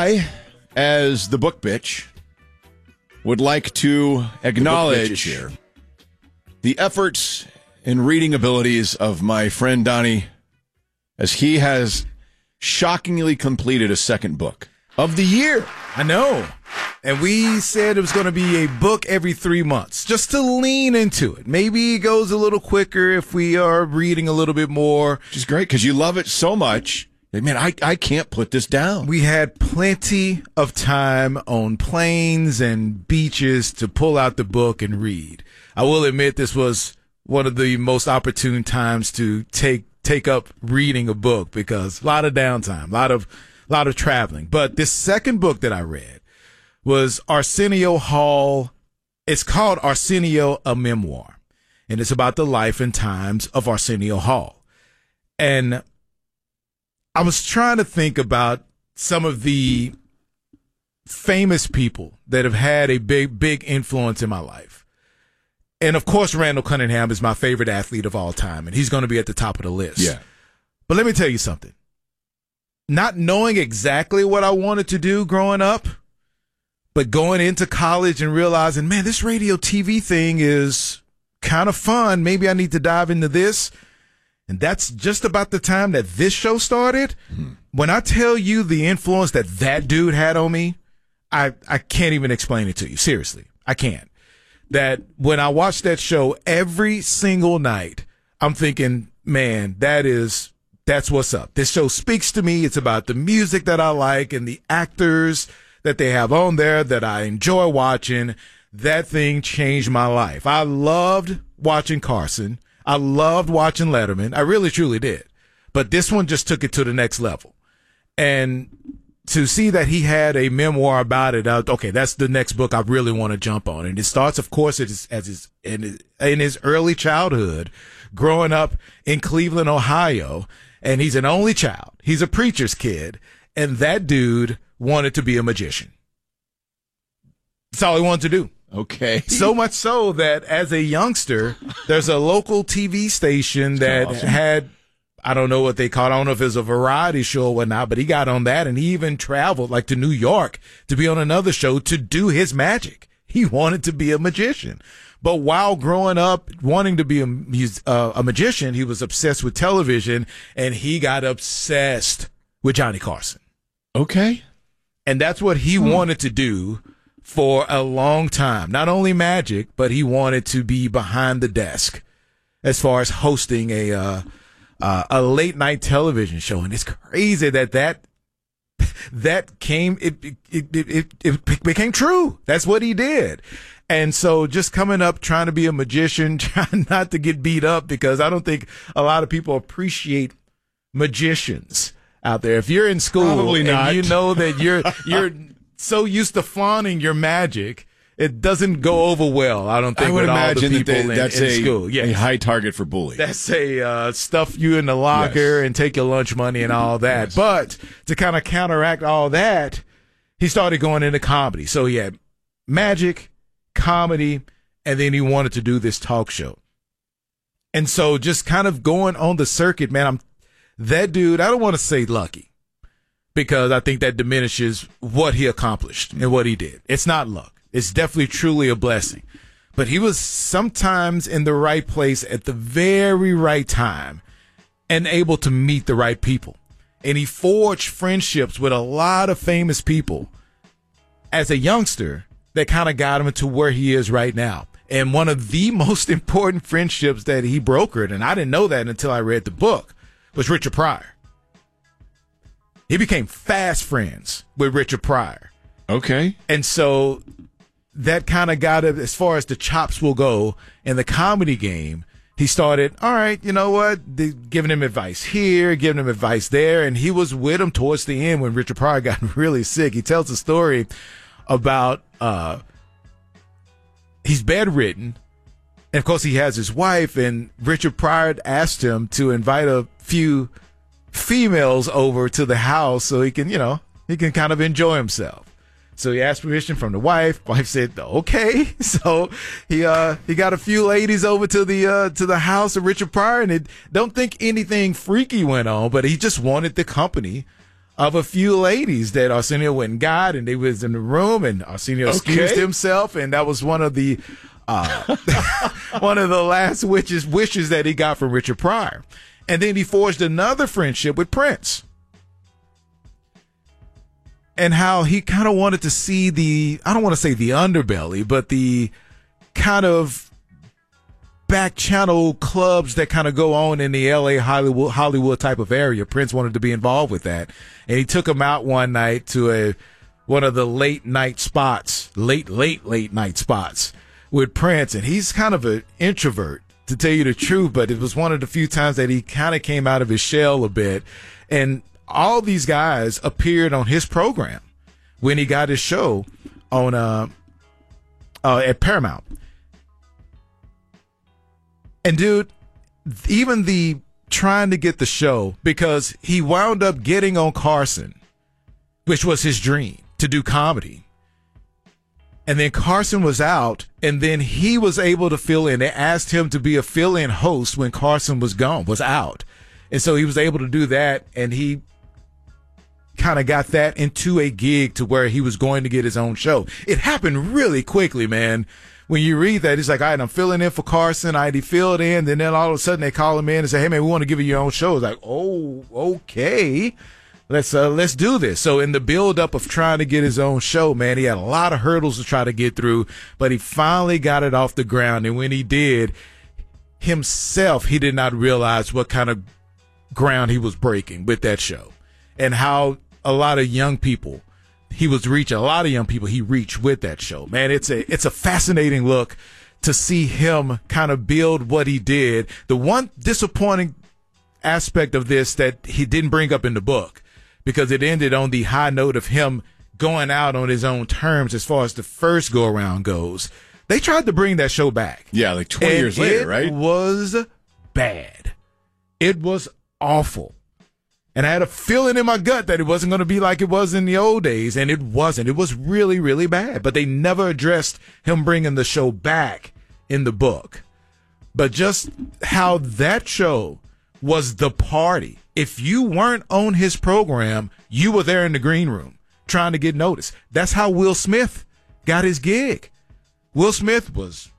I, as the book bitch, would like to acknowledge the efforts and reading abilities of my friend Donnie, as he has shockingly completed a second book of the year. I know. And we said it was going to be a book every 3 months, just to lean into it. Maybe it goes a little quicker if we are reading a little bit more. Which is great because you love it so much. Man, I can't put this down. We had plenty of time on planes and beaches to pull out the book and read. I will admit this was one of the most opportune times to take up reading a book because a lot of downtime, a lot of traveling. But this second book that I read was Arsenio Hall. It's called Arsenio, a Memoir. And it's about the life and times of Arsenio Hall. And I was trying to think about some of the famous people that have had a big influence in my life. And of course, Randall Cunningham is my favorite athlete of all time, and he's going to be at the top of the list. Yeah. But let me tell you something. Not knowing exactly what I wanted to do growing up, but going into college and realizing, man, this radio TV thing is kind of fun. Maybe I need to dive into this. And that's just about the time that this show started. Mm-hmm. When I tell you the influence that dude had on me, I can't even explain it to you. Seriously, I can't. That when I watch that show every single night, I'm thinking, man, that's what's up. This show speaks to me. It's about the music that I like and the actors that they have on there that I enjoy watching. That thing changed my life. I loved watching Carson. I loved watching Letterman. I really, truly did. But this one just took it to the next level. And to see that he had a memoir about it, okay, that's the next book I really want to jump on. And it starts, of course, in his early childhood, growing up in Cleveland, Ohio. And he's an only child. He's a preacher's kid. And that dude wanted to be a magician. That's all he wanted to do. Okay. So much so that as a youngster, there's a local TV station that had, I don't know what they call it. I don't know if it was a variety show or whatnot, but he got on that and he even traveled to New York to be on another show to do his magic. He wanted to be a magician. But while growing up wanting to be a magician, he was obsessed with television and he got obsessed with Johnny Carson. Okay. And that's what he wanted to do for a long time. Not only magic, but he wanted to be behind the desk as far as hosting a late night television show. And it's crazy that came, it became true. That's what he did. And so just coming up, trying to be a magician, trying not to get beat up, because I don't think a lot of people appreciate magicians out there. If you're in school and you know that you're so used to flaunting your magic, it doesn't go over well. I don't think. I would with imagine all the people that's in school. Yes. A high target for bullying. That's a stuff you in the locker and take your lunch money and all that. Yes. But to kind of counteract all that, he started going into comedy. So he had magic, comedy, and then he wanted to do this talk show. And so just kind of going on the circuit, man, that dude, I don't want to say lucky, because I think that diminishes what he accomplished and what he did. It's not luck. It's definitely truly a blessing. But he was sometimes in the right place at the very right time and able to meet the right people. And he forged friendships with a lot of famous people as a youngster that kind of got him to where he is right now. And one of the most important friendships that he brokered, and I didn't know that until I read the book, was Richard Pryor. He became fast friends with Richard Pryor. Okay. And so that kind of got him, as far as the chops will go in the comedy game. He started, all right, you know what, giving him advice here, giving him advice there. And he was with him towards the end when Richard Pryor got really sick. He tells a story about he's bedridden. And, of course, he has his wife. And Richard Pryor asked him to invite a few females over to the house so he can kind of enjoy himself. So he asked permission from the wife. Wife said, okay. So he got a few ladies over to the house of Richard Pryor, and don't think anything freaky went on, but he just wanted the company of a few ladies that Arsenio went and got, and they was in the room, and Arsenio excused himself, and that was one of the one of the last wishes that he got from Richard Pryor. And then he forged another friendship with Prince. And how he kind of wanted to see I don't want to say the underbelly, but the kind of back channel clubs that kind of go on in the LA Hollywood type of area. Prince wanted to be involved with that. And he took him out one night to one of the late night spots with Prince. And he's kind of an introvert, to tell you the truth, but it was one of the few times that he kind of came out of his shell a bit. And all these guys appeared on his program when he got his show on at Paramount. And dude, even the trying to get the show, because he wound up getting on Carson, which was his dream, to do comedy. And then Carson was out, and then he was able to fill in. They asked him to be a fill-in host when Carson was out. And so he was able to do that, and he kind of got that into a gig to where he was going to get his own show. It happened really quickly, man. When you read that, it's like, all right, I'm filling in for Carson. He filled in, and then all of a sudden they call him in and say, hey, man, we want to give you your own show. It's like, oh, okay. Let's do this. So in the build-up of trying to get his own show, man, he had a lot of hurdles to try to get through, but he finally got it off the ground. And when he did, himself, he did not realize what kind of ground he was breaking with that show, and how a lot of young people he reached with that show. Man, it's a fascinating look to see him kind of build what he did. The one disappointing aspect of this that he didn't bring up in the book, because it ended on the high note of him going out on his own terms as far as the first go around goes. They tried to bring that show back. Yeah, like 20 years later, right? It was bad. It was awful. And I had a feeling in my gut that it wasn't going to be like it was in the old days, and it wasn't. It was really, really bad. But they never addressed him bringing the show back in the book. But just how that show was the party. If you weren't on his program, you were there in the green room trying to get noticed. That's how Will Smith got his gig. Will Smith was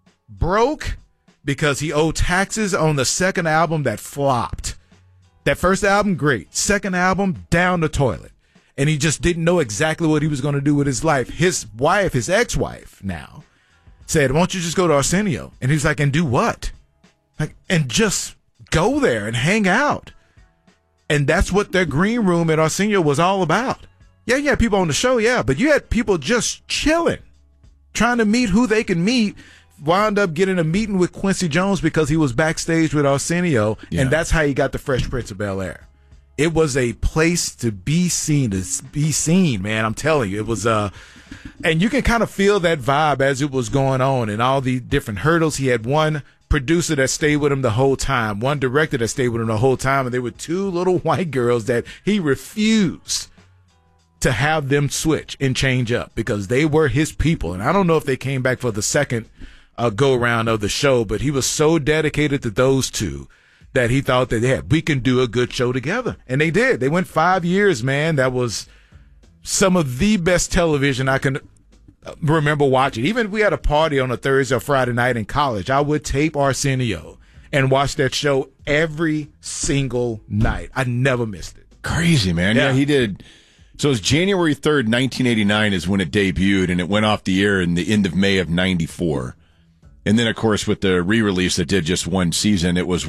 broke because he owed taxes on the second album that flopped. That first album, great. Second album, down the toilet. And he just didn't know exactly what he was going to do with his life. His wife, his ex-wife now, said, why don't you just go to Arsenio? And he's like, and do what? Like, and just go there and hang out. And that's what their green room at Arsenio was all about. Yeah, you had people on the show, yeah, but you had people just chilling, trying to meet who they can meet. Wound up getting a meeting with Quincy Jones because he was backstage with Arsenio, and that's how he got the Fresh Prince of Bel-Air. It was a place to be seen, man. I'm telling you, it was and you can kind of feel that vibe as it was going on and all the different hurdles. He had one producer that stayed with him the whole time, one director that stayed with him the whole time, and there were two little white girls that he refused to have them switch and change up because they were his people. And I don't know if they came back for the second go around of the show, but he was so dedicated to those two that he thought that, we can do a good show together. And they did. They went 5 years, man. That was some of the best television I can remember watching. Even if we had a party on a Thursday or Friday night in college, I would tape Arsenio and watch that show every single night. I never missed it. Crazy, man. Yeah, he did. So it was January 3rd, 1989 is when it debuted, and it went off the air in the end of May of 94. And then, of course, with the re-release that did just one season, it was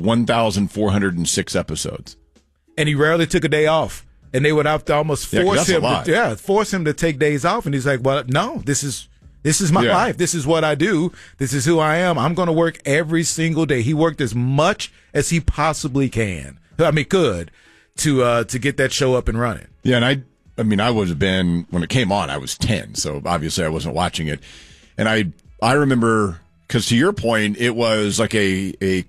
1,406 episodes. And he rarely took a day off. And they would have to almost force him to take days off. And he's like, well, no, this is my life. This is what I do. This is who I am. I'm going to work every single day. He worked as much as he possibly could to get that show up and running. Yeah, and I would have been, when it came on, I was 10. So obviously I wasn't watching it. And I remember, because to your point, it was like a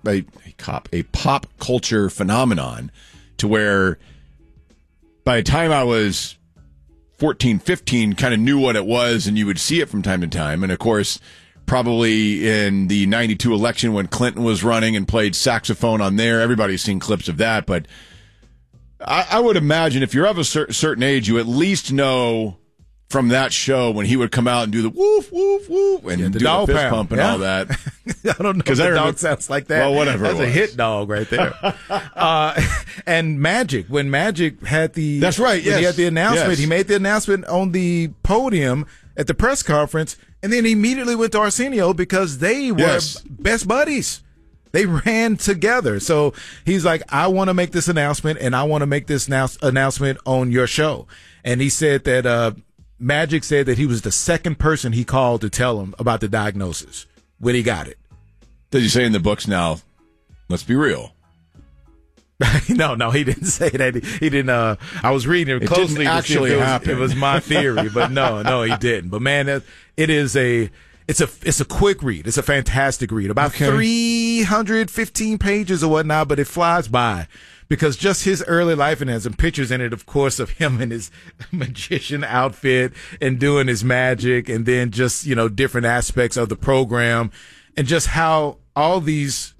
pop culture phenomenon to where by the time I was 14, 15, kind of knew what it was, and you would see it from time to time. And of course, probably in the 92 election when Clinton was running and played saxophone on there, everybody's seen clips of that. But I would imagine if you're of a certain age, you at least know from that show when he would come out and do the woof, woof, woof, and do the fist pump and all that. I don't know if the dog sounds like that. Well, whatever. That's a hit dog right there. And Magic, when Magic had the... That's right, yes. When he had the announcement, yes. He made the announcement on the podium at the press conference, and then he immediately went to Arsenio because they were best buddies. They ran together. So he's like, I want to make this announcement, and I want to make this announcement on your show. And he said that Magic said that he was the second person he called to tell him about the diagnosis when he got it. Does he say in the books now, let's be real? No, he didn't say that. He didn't. I was reading it closely. Didn't actually happen. It was my theory, but no, he didn't. But man, it's a quick read. It's a fantastic read. About 315 pages or whatnot, but it flies by. Because just his early life, and has some pictures in it, of course, of him in his magician outfit and doing his magic, and then just, different aspects of the program, and just how all the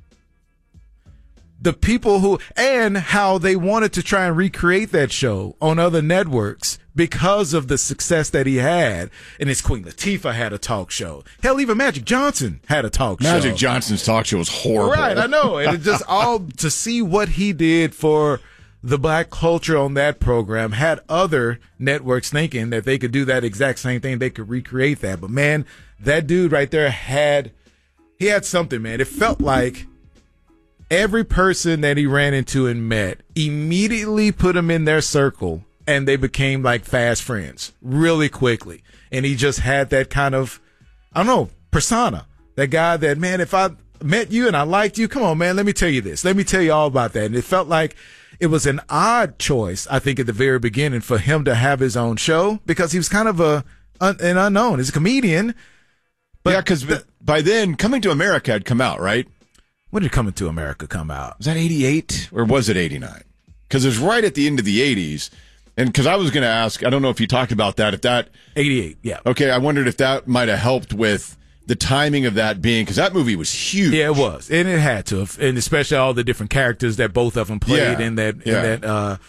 people and how they wanted to try and recreate that show on other networks because of the success that he had. And his Queen Latifah had a talk show. Hell, even Magic Johnson had a talk show. Magic Johnson's talk show was horrible. Right, I know. And it just all to see what he did for the black culture on that program had other networks thinking that they could do that exact same thing. They could recreate that. But man, that dude right there had something, man. It felt like every person that he ran into and met immediately put him in their circle, and they became like fast friends really quickly. And he just had that kind of, persona. That guy that, man, if I met you and I liked you, come on, man, let me tell you this. Let me tell you all about that. And it felt like it was an odd choice, I think, at the very beginning for him to have his own show, because he was kind of an unknown. He's a comedian. But yeah, because by then, Coming to America had come out, right? When did Coming to America come out? Was that 88 or was it 89? Because it was right at the end of the 80s. And because I was going to ask, I don't know if you talked about that. If that 88, yeah. Okay, I wondered if that might have helped with the timing of that being, because that movie was huge. Yeah, it was, and it had to have, and especially all the different characters that both of them played in that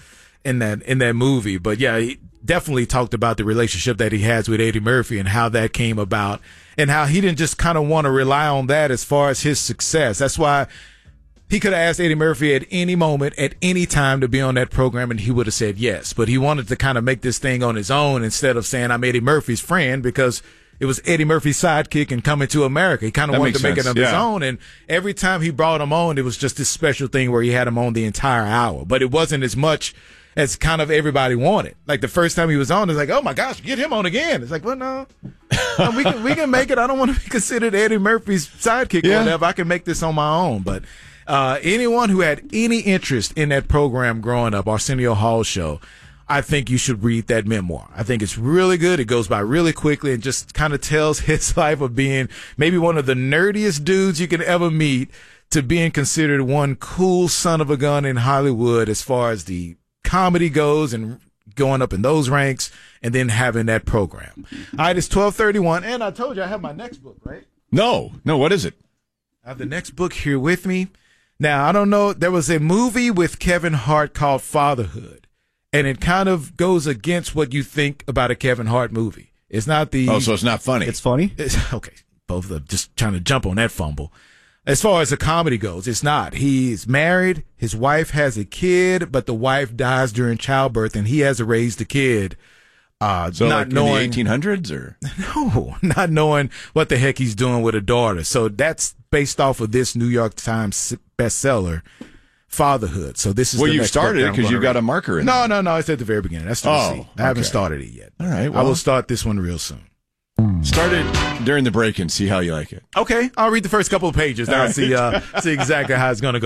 movie. But yeah, he definitely talked about the relationship that he has with Eddie Murphy and how that came about, and how he didn't just kind of want to rely on that as far as his success. That's why he could have asked Eddie Murphy at any moment, at any time, to be on that program, and he would have said yes. But he wanted to kind of make this thing on his own instead of saying, I'm Eddie Murphy's friend, because it was Eddie Murphy's sidekick in Coming to America. He kind of wanted to make it on his own. And every time he brought him on, it was just this special thing where he had him on the entire hour. But it wasn't as much as kind of everybody wanted. Like the first time he was on, it's like, oh my gosh, get him on again. It's like, well, no, we can make it. I don't want to be considered Eddie Murphy's sidekick or whatever. I can make this on my own. But anyone who had any interest in that program growing up, Arsenio Hall Show, I think you should read that memoir. I think it's really good. It goes by really quickly and just kind of tells his life of being maybe one of the nerdiest dudes you can ever meet to being considered one cool son of a gun in Hollywood as far as the comedy goes, and going up in those ranks, and then having that program. All right, it's 12:31, and I told you I have my next book, right? No, what is it? I have the next book here with me. Now, I don't know. There was a movie with Kevin Hart called Fatherhood, and it kind of goes against what you think about a Kevin Hart movie. It's not the... Oh, so it's not funny. It's funny? Okay, both of them just trying to jump on that fumble. As far as the comedy goes, it's not. He's married, his wife has a kid, but the wife dies during childbirth, and he has to raise the kid. So not like knowing, in the 1800s? Or? No, not knowing what the heck he's doing with a daughter. So that's based off of this New York Times bestseller, Fatherhood. So this is you started it because you've got a marker in there. No, it's at the very beginning. That's the receipt. I haven't started it yet. All right, I will start this one real soon. Start it during the break and see how you like it. Okay, I'll read the first couple of pages. Now see exactly how it's going to go.